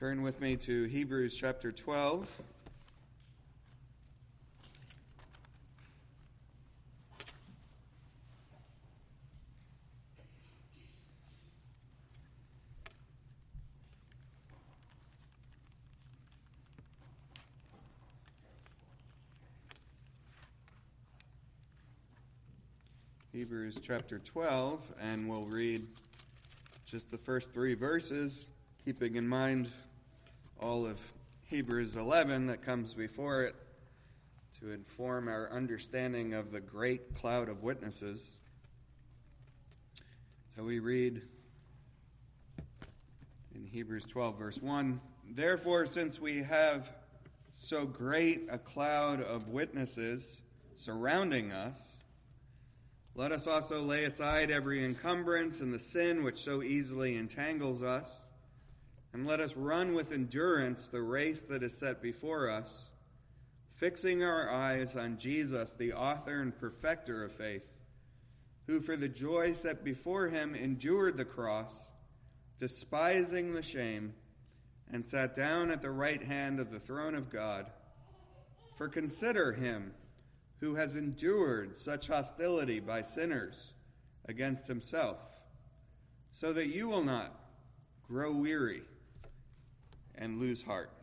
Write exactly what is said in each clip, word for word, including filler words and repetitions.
Turn with me to Hebrews chapter twelve. Hebrews chapter twelve, and we'll read just the first three verses, keeping in mind all of Hebrews eleven that comes before it to inform our understanding of the great cloud of witnesses. So we read in Hebrews twelve, verse one, "Therefore, since we have so great a cloud of witnesses surrounding us, let us also lay aside every encumbrance and the sin which so easily entangles us, and let us run with endurance the race that is set before us, fixing our eyes on Jesus, the author and perfecter of faith, who for the joy set before him endured the cross, despising the shame, and sat down at the right hand of the throne of God. For consider him who has endured such hostility by sinners against himself, so that you will not grow weary and lose heart."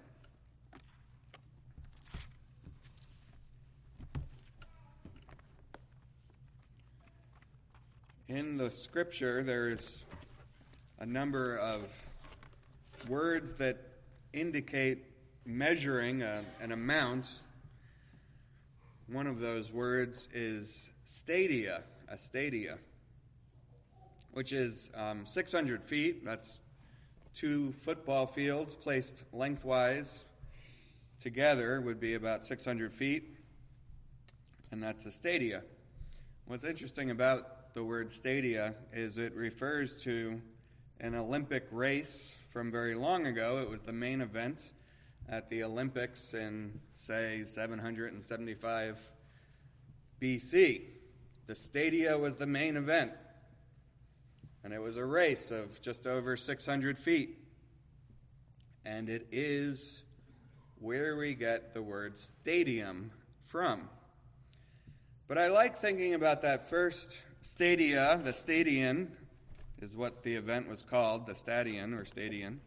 In the scripture, there's a number of words that indicate measuring a, an amount. One of those words is stadia, a stadia, which is um, six hundred feet. That's two football fields placed lengthwise together would be about six hundred feet, and that's a stadia. What's interesting about the word stadia is it refers to an Olympic race from very long ago. It was the main event at the Olympics in, say, seven hundred seventy-five B C. The stadia was the main event, and it was a race of just over six hundred feet. And it is where we get the word stadium from. But I like thinking about that first stadia. The stadion is what the event was called, the stadion or stadion.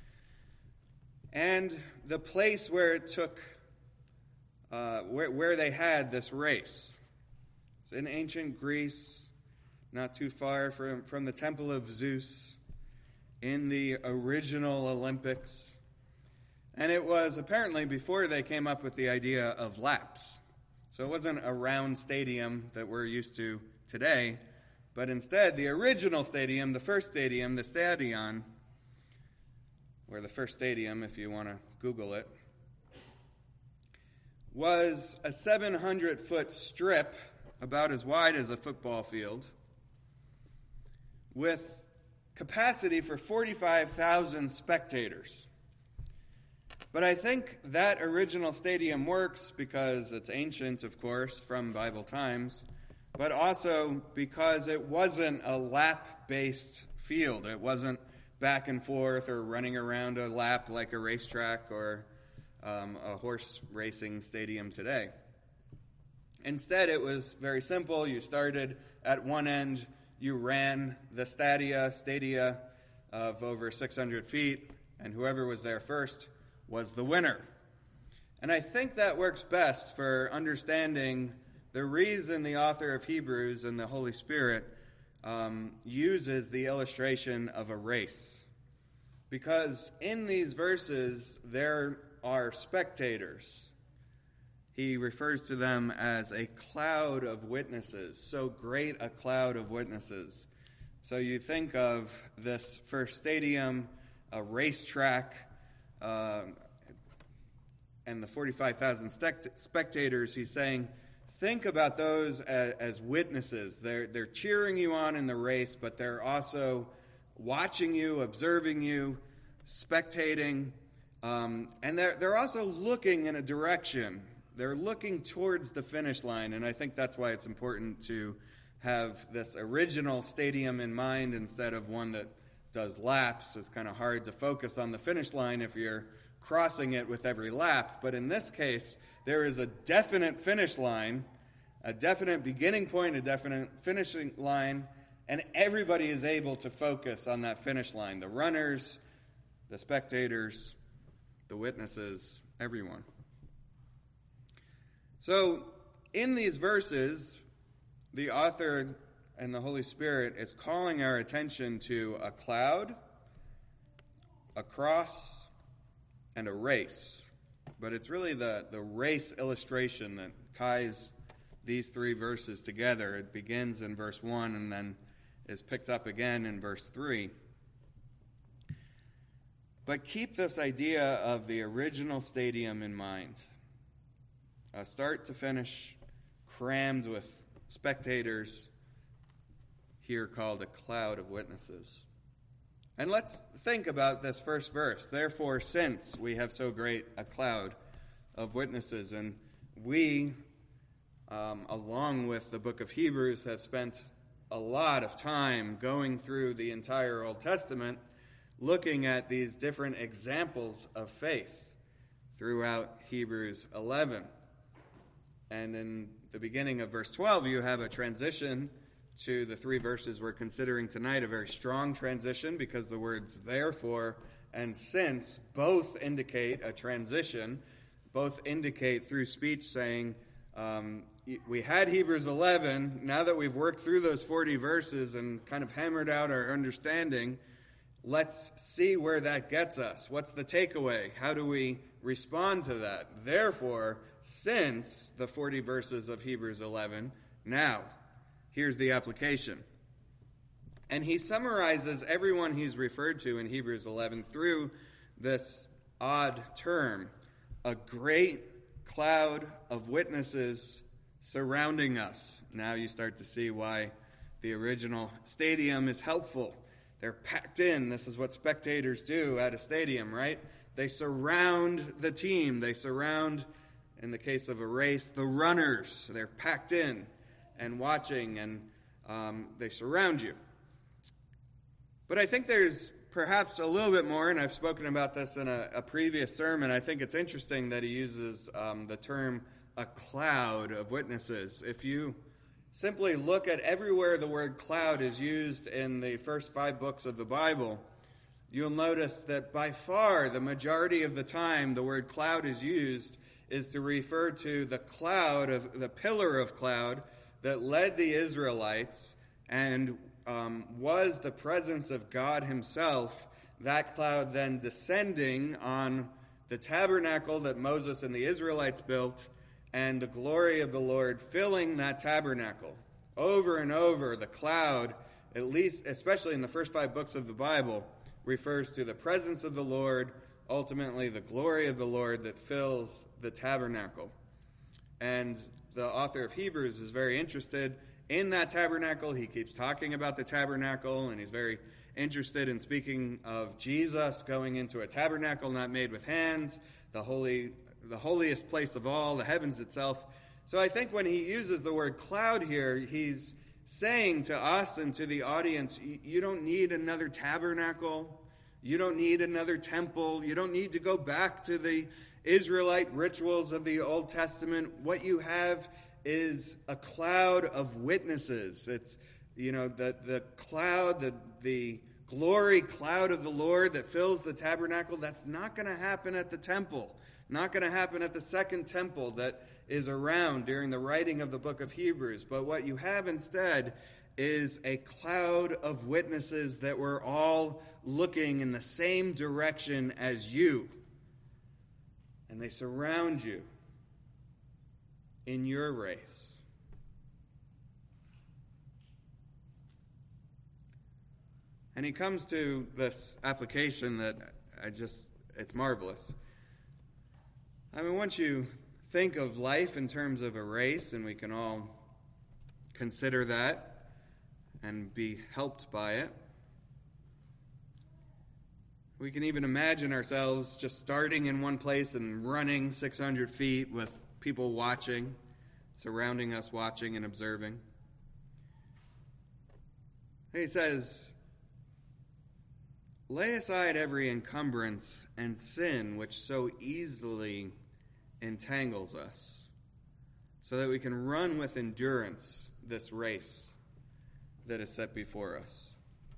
And the place where it took, uh, where, where they had this race. It's in ancient Greece, not too far from, from the Temple of Zeus, in the original Olympics. And it was apparently before they came up with the idea of laps. So it wasn't a round stadium that we're used to today, but instead the original stadium, the first stadium, the stadion, or the first stadium, if you want to Google it, was a seven hundred foot strip about as wide as a football field with capacity for forty-five thousand spectators. But I think that original stadium works because it's ancient, of course, from Bible times, but also because it wasn't a lap-based field. It wasn't back and forth or running around a lap like a racetrack or um, a horse racing stadium today. Instead, it was very simple. You started at one end, you ran the stadia, stadia of over six hundred feet, and whoever was there first was the winner. And I think that works best for understanding the reason the author of Hebrews and the Holy Spirit Um, uses the illustration of a race. Because in these verses, there are spectators. He refers to them as a cloud of witnesses, so great a cloud of witnesses. So you think of this first stadium, a racetrack, uh, and the forty-five thousand spectators. He's saying, think about those as, as witnesses. They're, they're cheering you on in the race, but they're also watching you, observing you, spectating, um, and they're, they're also looking in a direction. They're looking towards the finish line, and I think that's why it's important to have this original stadium in mind instead of one that does laps, it's kind of hard to focus on the finish line if you're crossing it with every lap. But in this case, there is a definite finish line, a definite beginning point, a definite finishing line, and everybody is able to focus on that finish line. The runners, the spectators, the witnesses, everyone. So, in these verses, the author and the Holy Spirit is calling our attention to a cloud, a cross, and a race. But it's really the, the race illustration that ties these three verses together. It begins in verse one and then is picked up again in verse three. But keep this idea of the original stadium in mind. A start to finish, crammed with spectators, here called a cloud of witnesses. And let's think about this first verse. Therefore, since we have so great a cloud of witnesses, and we, um, along with the book of Hebrews, have spent a lot of time going through the entire Old Testament, looking at these different examples of faith throughout Hebrews eleven. And in the beginning of verse twelve, you have a transition to the three verses we're considering tonight, a very strong transition because the words therefore and since both indicate a transition, both indicate through speech saying, um, we had Hebrews eleven, now that we've worked through those forty verses and kind of hammered out our understanding, let's see where that gets us. What's the takeaway? How do we respond to that? Therefore, since the forty verses of Hebrews eleven, now, here's the application. And he summarizes everyone he's referred to in Hebrews eleven through this odd term, a great cloud of witnesses surrounding us. Now you start to see why the original stadium is helpful. They're packed in. This is what spectators do at a stadium, right? They surround the team. They surround, in the case of a race, the runners. They're packed in and watching, and um, they surround you. But I think there's perhaps a little bit more, and I've spoken about this in a, a previous sermon. I think it's interesting that he uses um, the term a cloud of witnesses. If you simply look at everywhere the word cloud is used in the first five books of the Bible, you'll notice that by far the majority of the time the word cloud is used is to refer to the cloud, of the pillar of cloud that led the Israelites and um, was the presence of God himself, that cloud then descending on the tabernacle that Moses and the Israelites built, and the glory of the Lord filling that tabernacle. Over and over, the cloud, at least, especially in the first five books of the Bible, refers to the presence of the Lord, ultimately the glory of the Lord that fills the tabernacle. And the author of Hebrews is very interested in that tabernacle. He keeps talking about the tabernacle, and he's very interested in speaking of Jesus going into a tabernacle not made with hands, the holy, the holiest place of all, the heavens itself. So I think when he uses the word cloud here, he's saying to us and to the audience, you don't need another tabernacle. You don't need another temple. You don't need to go back to the Israelite rituals of the Old Testament. What you have is a cloud of witnesses. It's, you know, the, the cloud, the, the glory cloud of the Lord that fills the tabernacle. That's not going to happen at the temple. Not going to happen at the second temple that is around during the writing of the book of Hebrews. But what you have instead is a cloud of witnesses that were all looking in the same direction as you. And they surround you in your race. And he comes to this application that I just, it's marvelous. I mean, once you think of life in terms of a race, and we can all consider that and be helped by it, we can even imagine ourselves just starting in one place and running six hundred feet with people watching, surrounding us, watching and observing. And he says, lay aside every encumbrance and sin which so easily entangles us, so that we can run with endurance this race that is set before us.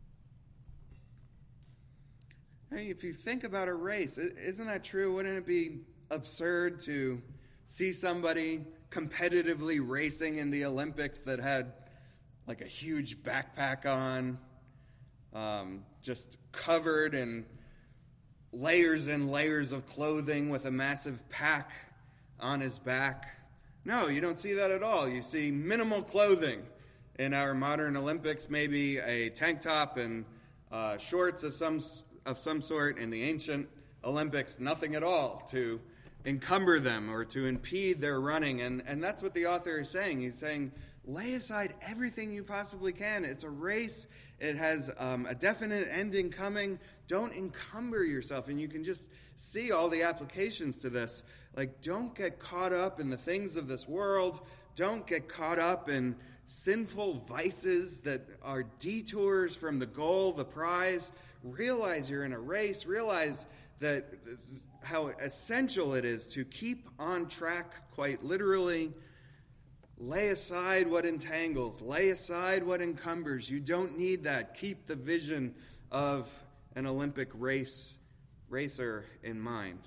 Hey, if you think about a race, isn't that true? Wouldn't it be absurd to see somebody competitively racing in the Olympics that had like a huge backpack on, um, just covered in layers and layers of clothing with a massive pack on his back? No, you don't see that at all. You see minimal clothing in our modern Olympics, maybe a tank top and uh, shorts of some of some sort. In the ancient Olympics, nothing at all to encumber them or to impede their running. And, and that's what the author is saying. He's saying, lay aside everything you possibly can. It's a race. It has um, a definite ending coming. Don't encumber yourself. And you can just see all the applications to this. Like, don't get caught up in the things of this world. Don't get caught up in sinful vices that are detours from the goal, the prize. Realize you're in a race. Realize that how essential it is to keep on track, quite literally. Lay aside what entangles. Lay aside what encumbers. You don't need that. Keep the vision of an Olympic race racer in mind.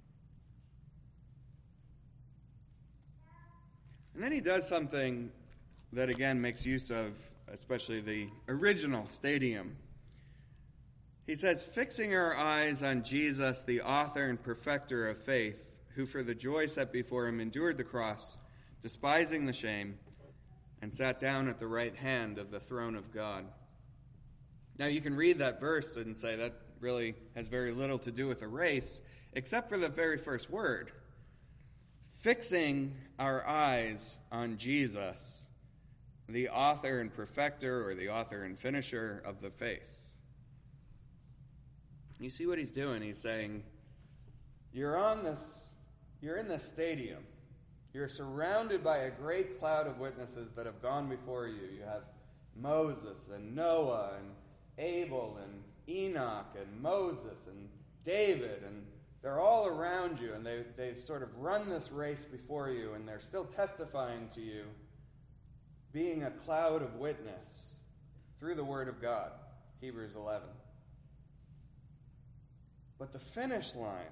And then he does something that, again, makes use of especially the original stadium. He says, fixing our eyes on Jesus, the author and perfecter of faith, who for the joy set before him endured the cross, despising the shame, and sat down at the right hand of the throne of God. Now, you can read that verse and say that really has very little to do with a race, except for the very first word. Fixing our eyes on Jesus, the author and perfecter, or the author and finisher of the faith. You see what he's doing? He's saying, you're on this, you're in this stadium. You're surrounded by a great cloud of witnesses that have gone before you. You have Moses and Noah and Abel and Enoch and Moses and David, and they're all around you, and they, they've sort of run this race before you, and they're still testifying to you, being a cloud of witness through the Word of God, Hebrews eleven. But the finish line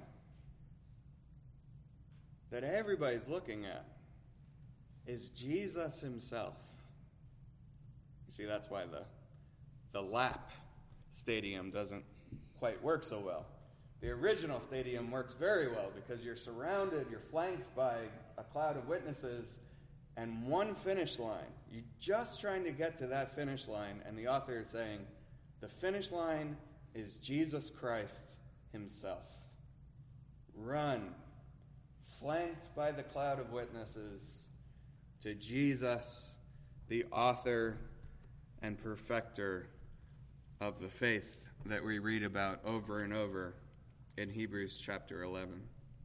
that everybody's looking at is Jesus himself. You see, that's why the, the lap stadium doesn't quite work so well. The original stadium works very well because you're surrounded, you're flanked by a cloud of witnesses and one finish line. You're just trying to get to that finish line, and the author is saying the finish line is Jesus Christ himself. Run, flanked by the cloud of witnesses, to Jesus, the author and perfecter of the faith that we read about over and over in Hebrews chapter eleven.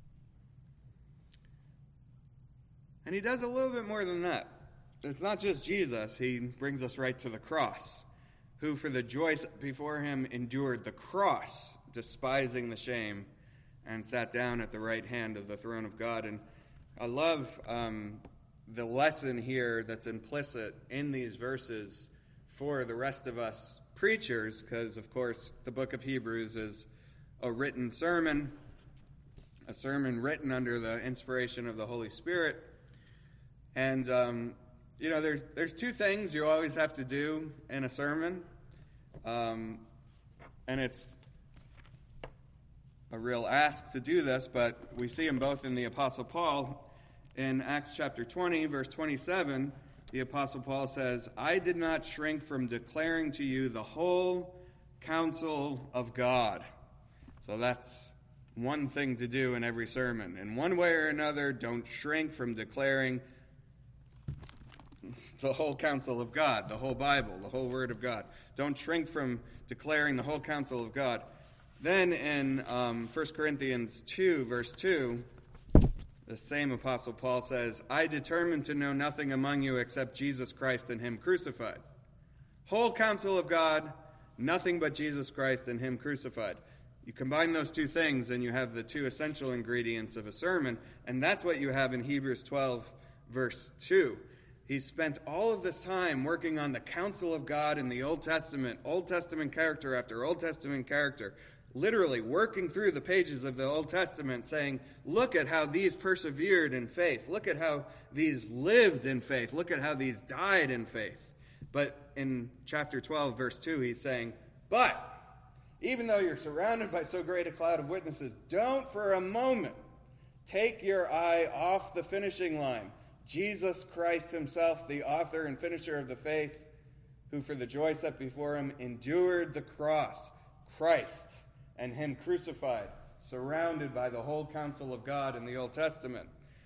And he does a little bit more than that. It's not just Jesus. He brings us right to the cross, who for the joy before him endured the cross, despising the shame, and sat down at the right hand of the throne of God. And I love um, the lesson here that's implicit in these verses for the rest of us preachers, because, of course, the book of Hebrews is a written sermon, a sermon written under the inspiration of the Holy Spirit. And, um, you know, there's there's two things you always have to do in a sermon, um, and it's a real ask to do this, but we see them both in the Apostle Paul. In Acts chapter twenty, verse twenty-seven, the Apostle Paul says, I did not shrink from declaring to you the whole counsel of God. So that's one thing to do in every sermon. In one way or another, don't shrink from declaring the whole counsel of God, the whole Bible, the whole Word of God. Don't shrink from declaring the whole counsel of God. Then in um, First Corinthians two, verse two, the same Apostle Paul says, I determined to know nothing among you except Jesus Christ and him crucified. Whole counsel of God, Nothing but Jesus Christ and him crucified. You combine those two things and you have the two essential ingredients of a sermon, and that's what you have in Hebrews twelve, verse two. He spent all of this time working on the counsel of God in the Old Testament, Old Testament character after Old Testament character, literally working through the pages of the Old Testament saying, look at how these persevered in faith. Look at how these lived in faith. Look at how these died in faith. But in chapter twelve, verse two, he's saying, but even though you're surrounded by so great a cloud of witnesses, don't for a moment take your eye off the finishing line. Jesus Christ himself, the author and finisher of the faith, who for the joy set before him endured the cross. Christ and him crucified, surrounded by the whole counsel of God in the Old Testament.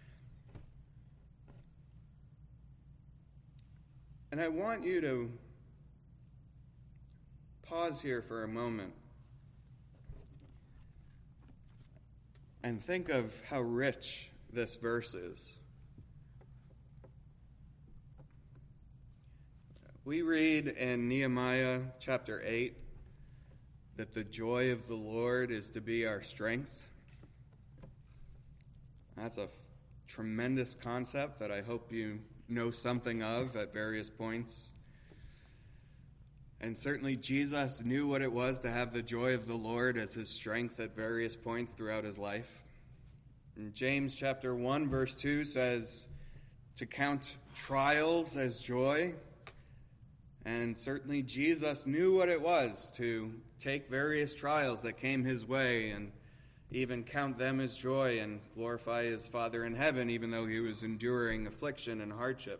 And I want you to pause here for a moment and think of how rich this verse is. We read in Nehemiah chapter eight that the joy of the Lord is to be our strength. That's a f- tremendous concept that I hope you know something of at various points. And certainly Jesus knew what it was to have the joy of the Lord as his strength at various points throughout his life. And James chapter one verse two says to count trials as joy. And certainly Jesus knew what it was to take various trials that came his way and even count them as joy and glorify his Father in heaven, even though he was enduring affliction and hardship.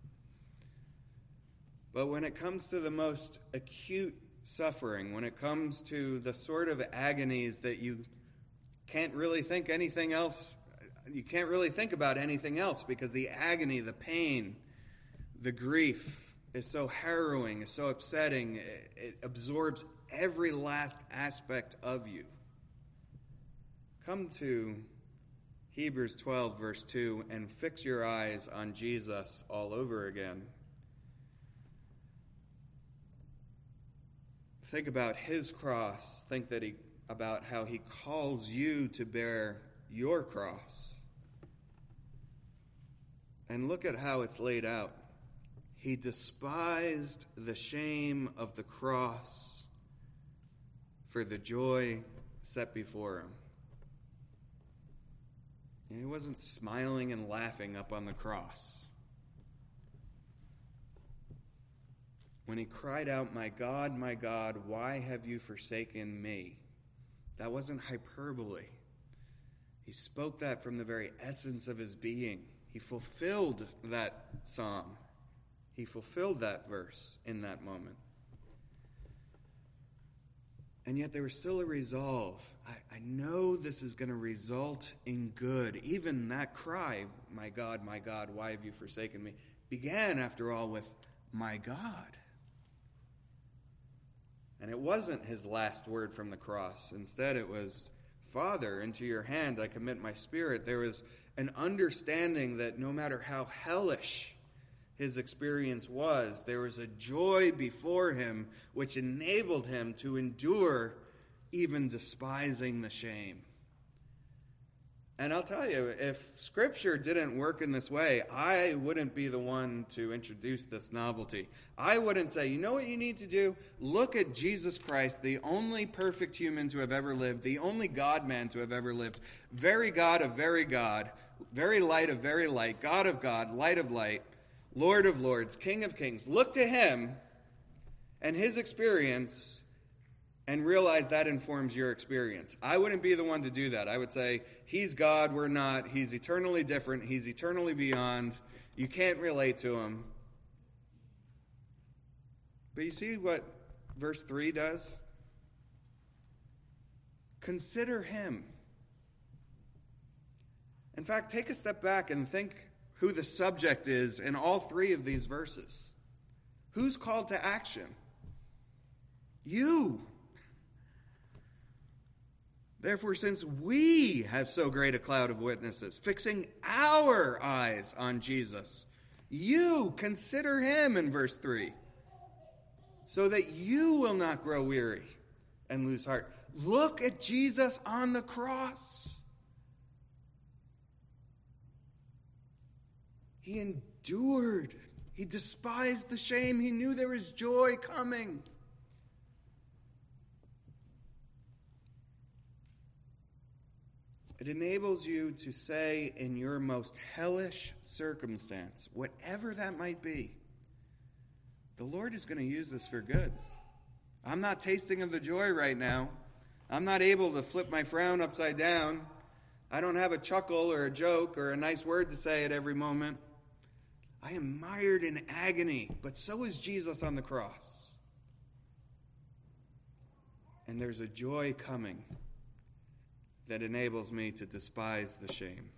But when it comes to the most acute suffering, when it comes to the sort of agonies that you can't really think anything else, you can't really think about anything else because the agony, the pain, the grief is so harrowing, is so upsetting, it, it absorbs every last aspect of you. Come to Hebrews twelve, verse two, and fix your eyes on Jesus all over again. Think about his cross. Think that he about how he calls you to bear your cross. And look at how it's laid out. He despised the shame of the cross for the joy set before him. And he wasn't smiling and laughing up on the cross. When he cried out, "My God, my God, why have you forsaken me?" That wasn't hyperbole. He spoke that from the very essence of his being. He fulfilled that psalm. He fulfilled that verse in that moment. And yet there was still a resolve. I, I know this is going to result in good. Even that cry, "My God, my God, why have you forsaken me?" began, after all, with "my God." And it wasn't his last word from the cross. Instead, it was, "Father, into your hand I commit my spirit." There was an understanding that no matter how hellish his experience was, there was a joy before him which enabled him to endure, even despising the shame. And I'll tell you, if Scripture didn't work in this way, I wouldn't be the one to introduce this novelty. I wouldn't say, you know what you need to do? Look at Jesus Christ, the only perfect human to have ever lived, the only God-man to have ever lived, very God of very God, very light of very light, God of God, light of light, Lord of lords, King of kings. Look to him and his experience and realize that informs your experience. I wouldn't be the one to do that. I would say, he's God, we're not. He's eternally different. He's eternally beyond. You can't relate to him. But you see what verse three does? Consider him. In fact, take a step back and think who the subject is in all three of these verses. Who's called to action? You. Therefore, since we have so great a cloud of witnesses, fixing our eyes on Jesus, you consider him in verse three. so that you will not grow weary and lose heart. Look at Jesus on the cross. He endured. He despised the shame. He knew there was joy coming. It enables you to say in your most hellish circumstance, whatever that might be, the Lord is going to use this for good. I'm not tasting of the joy right now. I'm not able to flip my frown upside down. I don't have a chuckle or a joke or a nice word to say at every moment. I am mired in agony, but so is Jesus on the cross. And there's a joy coming that enables me to despise the shame.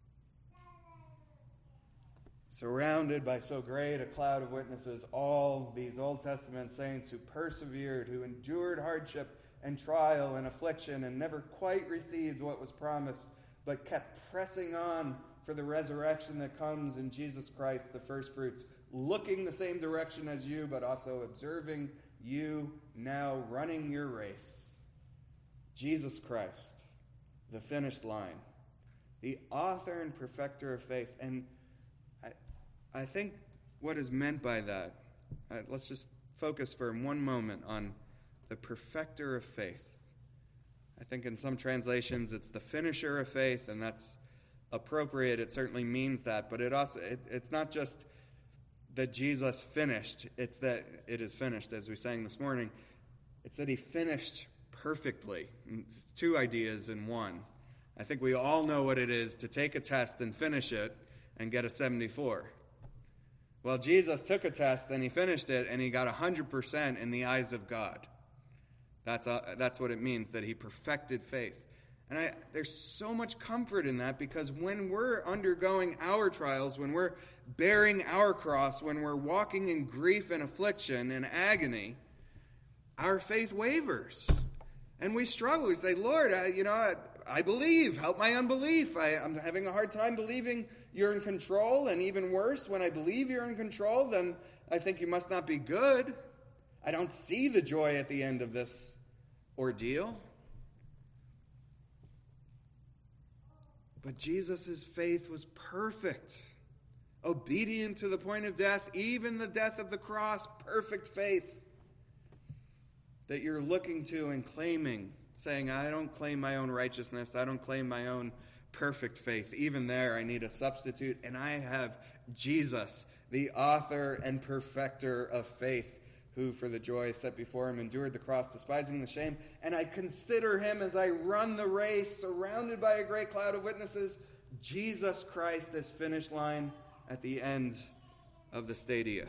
Surrounded by so great a cloud of witnesses, all these Old Testament saints who persevered, who endured hardship and trial and affliction and never quite received what was promised, but kept pressing on for the resurrection that comes in Jesus Christ, the first fruits, looking the same direction as you, but also observing you now running your race. Jesus Christ, the finished line, the author and perfecter of faith. And I, I think what is meant by that, uh, let's just focus for one moment on the perfecter of faith. I think in some translations it's the finisher of faith, and that's appropriate. It certainly means that, but it also it, it's not just that Jesus finished, it's that it is finished, as we sang this morning. It's that he finished perfectly. It's two ideas in one. I think we all know what it is to take a test and finish it and get a seventy-four. Well, Jesus took a test and he finished it and he got one hundred percent in the eyes of God. That's uh, that's what it means, that he perfected faith. And I, there's so much comfort in that, because when we're undergoing our trials, when we're bearing our cross, when we're walking in grief and affliction and agony, our faith wavers. And we struggle. We say, Lord, I, you know, I, I believe. Help my unbelief. I, I'm having a hard time believing you're in control. And even worse, when I believe you're in control, then I think you must not be good. I don't see the joy at the end of this ordeal. But Jesus' faith was perfect, obedient to the point of death, even the death of the cross, perfect faith that you're looking to and claiming, saying, I don't claim my own righteousness, I don't claim my own perfect faith. Even there, I need a substitute, and I have Jesus, the author and perfecter of faith, who for the joy set before him endured the cross, despising the shame. And I consider him, as I run the race, surrounded by a great cloud of witnesses, Jesus Christ as finish line at the end of the stadia.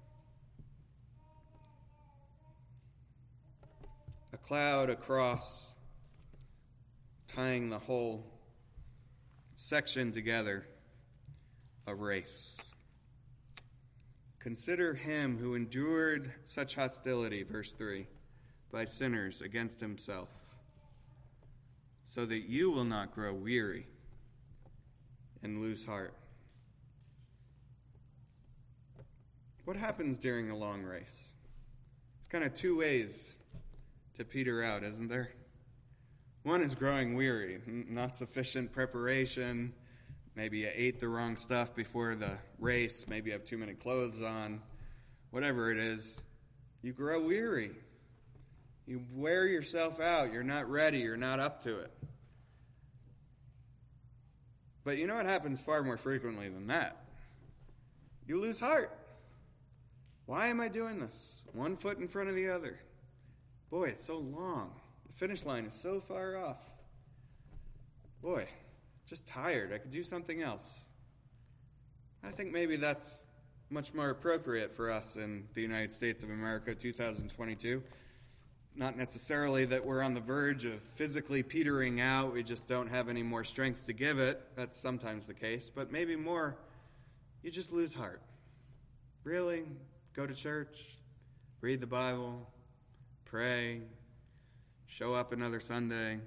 A cloud, a cross, tying the whole section together, a race. Consider him who endured such hostility, verse three, by sinners against himself, so that you will not grow weary and lose heart. What happens during a long race? It's kind of two ways to peter out, isn't there? One is growing weary, not sufficient preparation. Maybe you ate the wrong stuff before the race. Maybe you have too many clothes on. Whatever it is, you grow weary. You wear yourself out. You're not ready. You're not up to it. But you know what happens far more frequently than that? You lose heart. Why am I doing this? One foot in front of the other. Boy, it's so long. The finish line is so far off. Boy, just tired. I could do something else. I think maybe that's much more appropriate for us in the United States of America, two thousand twenty-two. Not necessarily that we're on the verge of physically petering out. We just don't have any more strength to give it. That's sometimes the case. But maybe more, you just lose heart. Really? Go to church, read the Bible, pray, show up another Sunday.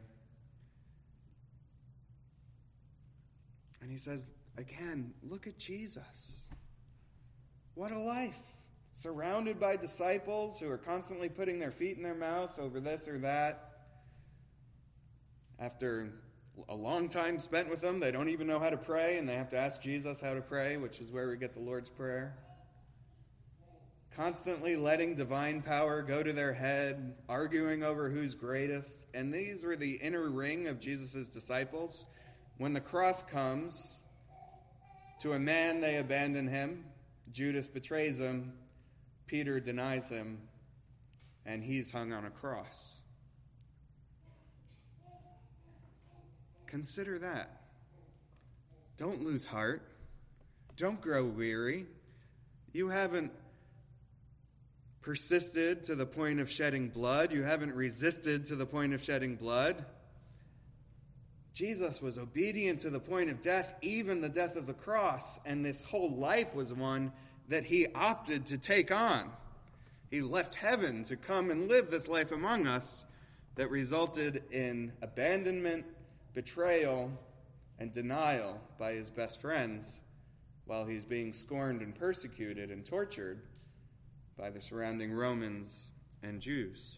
And he says, again, look at Jesus. What a life. surrounded by disciples who are constantly putting their feet in their mouth over this or that. After a long time spent with them, they don't even know how to pray, and they have to ask Jesus how to pray, which is where we get the Lord's Prayer. Constantly letting divine power go to their head, arguing over who's greatest. And these were the inner ring of Jesus' disciples. When the cross comes, to a man they abandon him. Judas betrays him. Peter denies him. And he's hung on a cross. Consider that. Don't lose heart. Don't grow weary. You haven't persisted to the point of shedding blood. You haven't resisted to the point of shedding blood. Jesus was obedient to the point of death, even the death of the cross, and this whole life was one that he opted to take on. He left heaven to come and live this life among us that resulted in abandonment, betrayal, and denial by his best friends while he's being scorned and persecuted and tortured by the surrounding Romans and Jews.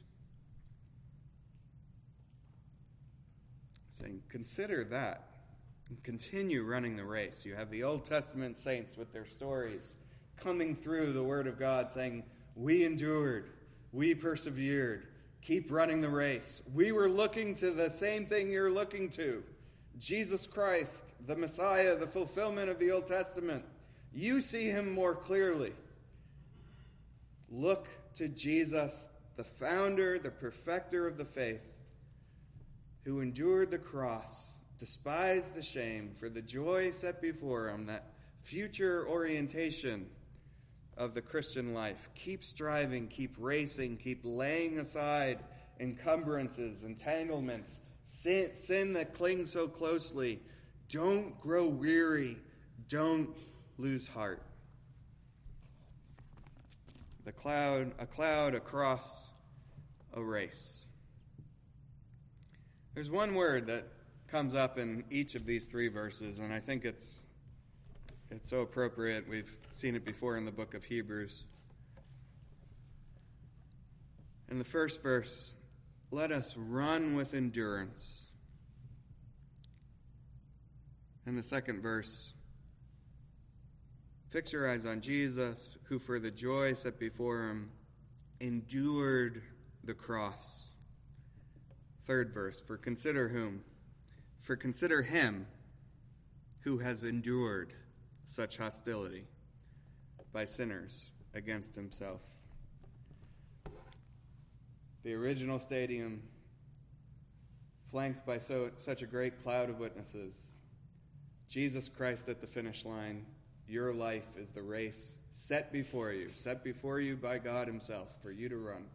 Saying, consider that. And continue running the race. You have the Old Testament saints with their stories coming through the Word of God saying, we endured, we persevered, keep running the race. We were looking to the same thing you're looking to. Jesus Christ, the Messiah, the fulfillment of the Old Testament. You see him more clearly. Look to Jesus, the founder, the perfecter of the faith, who endured the cross, despised the shame, for the joy set before him, that future orientation of the Christian life. Keep striving, keep racing, keep laying aside encumbrances, entanglements, sin, sin that clings so closely. Don't grow weary. Don't lose heart. The cloud, a cloud across a race. There's one word that comes up in each of these three verses, and I think it's it's so appropriate. We've seen it before in the book of Hebrews. In the first verse, let us run with endurance. In the second verse, fix your eyes on Jesus, who for the joy set before him endured the cross. Third verse, for consider whom? For consider him who has endured such hostility by sinners against himself. The original stadium, flanked by so, such a great cloud of witnesses. Jesus Christ at the finish line. Your life is the race set before you, set before you by God himself for you to run.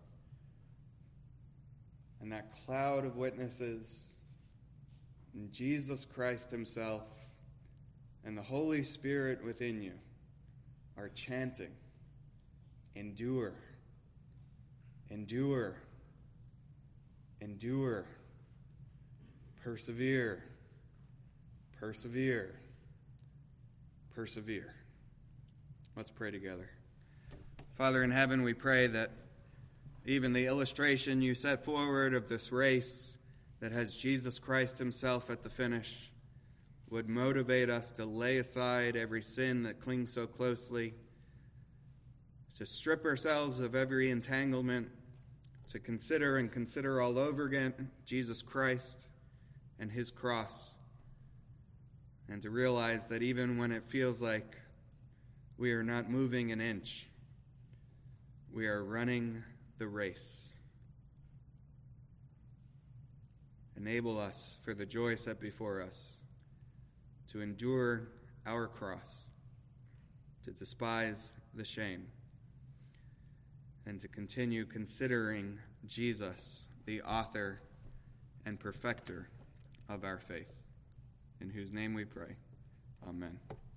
And that cloud of witnesses, and Jesus Christ himself, and the Holy Spirit within you are chanting, endure, endure, endure, persevere, persevere, persevere. Let's pray together. Father in heaven, we pray that even the illustration you set forward of this race that has Jesus Christ himself at the finish would motivate us to lay aside every sin that clings so closely, to strip ourselves of every entanglement, to consider and consider all over again Jesus Christ and his cross, and to realize that even when it feels like we are not moving an inch, we are running the race. Enable us, for the joy set before us, to endure our cross, to despise the shame, and to continue considering Jesus, the author and perfecter of our faith, in whose name we pray. Amen.